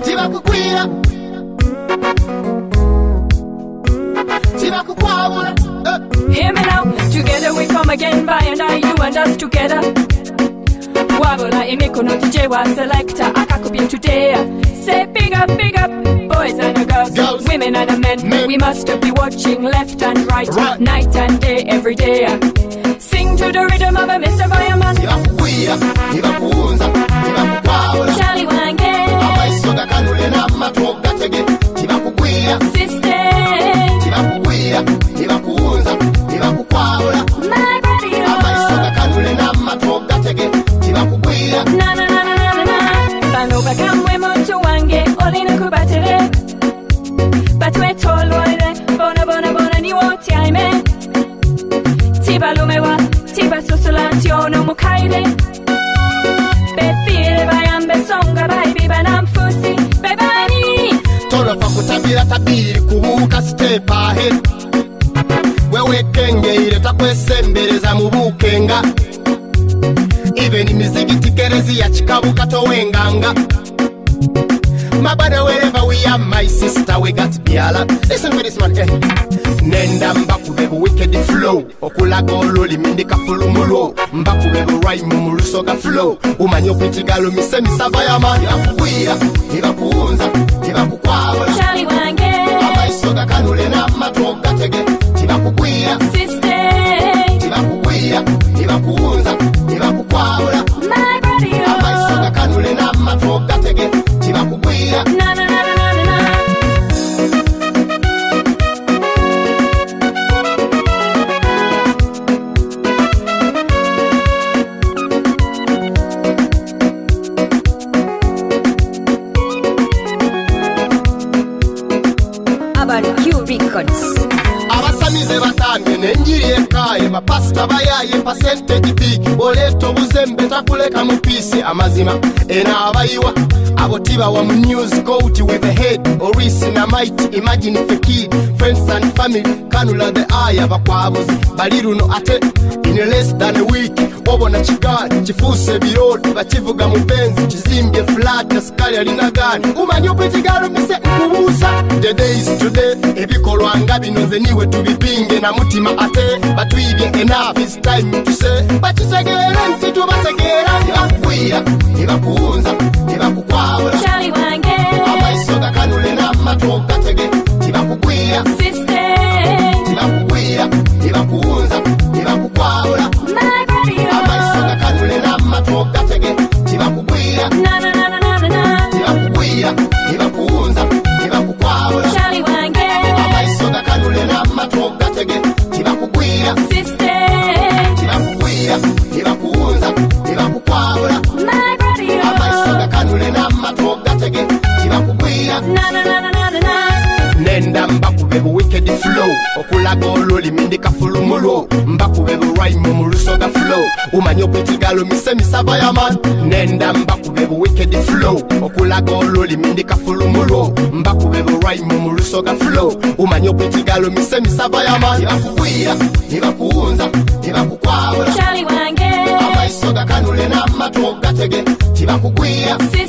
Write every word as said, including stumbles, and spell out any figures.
tibakugwira tibakukwabula. Hear me now, together we come again, by and I, you and us together. Wabula imikono tijewa selector, akakupia today. Say big up, big up, boys and girls, girls. Women and men. men. We must be watching left and right, right, night and day, every day. Sing to the rhythm of a Mister Fireman. Tibakukwira, tibakuunza, tibakukwabula. Charlie Wange. Amaisoga kanule na matoga tege. Tibakukwira, sister. Tibakukwira, tibakuunza, tibakukwabula. My body, oh. Amaisoga kanule na matoga tege. Tibakukwira. Na na na na na na. Bano bakamwe moto wange, olina kubatere. Batwe tolwale, bona bona bona ni woti aime. Tiba lumewa, tiba susulanti ono mukaide. Befire bayambe songa baby banamfusi, bebani. Tolo fa kutabira tabiri kubuka step ahead. Wewe kenge ile takwesembereza mu bukenga. Even imizigi tikerezi ya chikabuka towenganga. My brother, wherever we are, my sister, we got biala. Listen to this man, eh. Nenda mbaku bebo wicked flow. Okula golo limindika fulu mulo. Mbaku bebo rhyme mulusoga flow. Umanyo pitigalo mise misava ya man. Tibakukwira, tibakuunza, tibakukwabula. Charlie Wange. Amaisoga kanule na matoga tege. Tibakukwira, sister. Tibakukwira, tibakuunza, tibakukwabula. My body, oh. Amaisoga kanule na matoga tege. Tibakukwira. Na na na na na na. Q Records. Abasamize batange nenjiri ekaye bapasta bayaye percentage big boleto buzembe takuleka mu pisi amazima ena abayiwa abotiba wa mu news coat with the head orisi na might imagine the kid friends and family kanula the eye bakwabuzi baliruno ate in less than a week obona kigali kifuse birodi bakivuga mu benzi kizimbye flat skali alina gani umanyo pitigalo mise kubusa the days today ebikolwa ngabinoze niwe tubipinge na mutima ate batwibye enough is time to say bakitegera nti tubategera tibakukwira tibakuunza tibakukwabula Charlie Wange. amaisoga kanule na matoga tege tibakukwira sister. tibakukwira tibakuunza tibakukwabula My body, oh. amaisoga kanule na matoga tege tibakukwira Na na na na na na. tibakukwira tibakuunza tibakukwabula Charlie Wange. amaisoga kanule na matoga tege tibakukwira sister. tibakukwira tibakuunza tibakukwabula My body, oh. amaisoga kanule na matoga tege tibakukwira. Na na na na na na. Nenda mbakube bu wicked flow okulaga ololi mindika fulumulo mbakube bu rhyme mulusoga flow umanyo pitigalo mise misava ya man. Nenda mbakube bu wicked flow okulaga ololi mindika fulumulo mbakube bu rhyme mulusoga flow umanyo pitigalo mise misava ya man. Tibakukwira tibakuunza tibakukwabula Charlie Wange. amaisoga kanule na matoga tege tibakukwira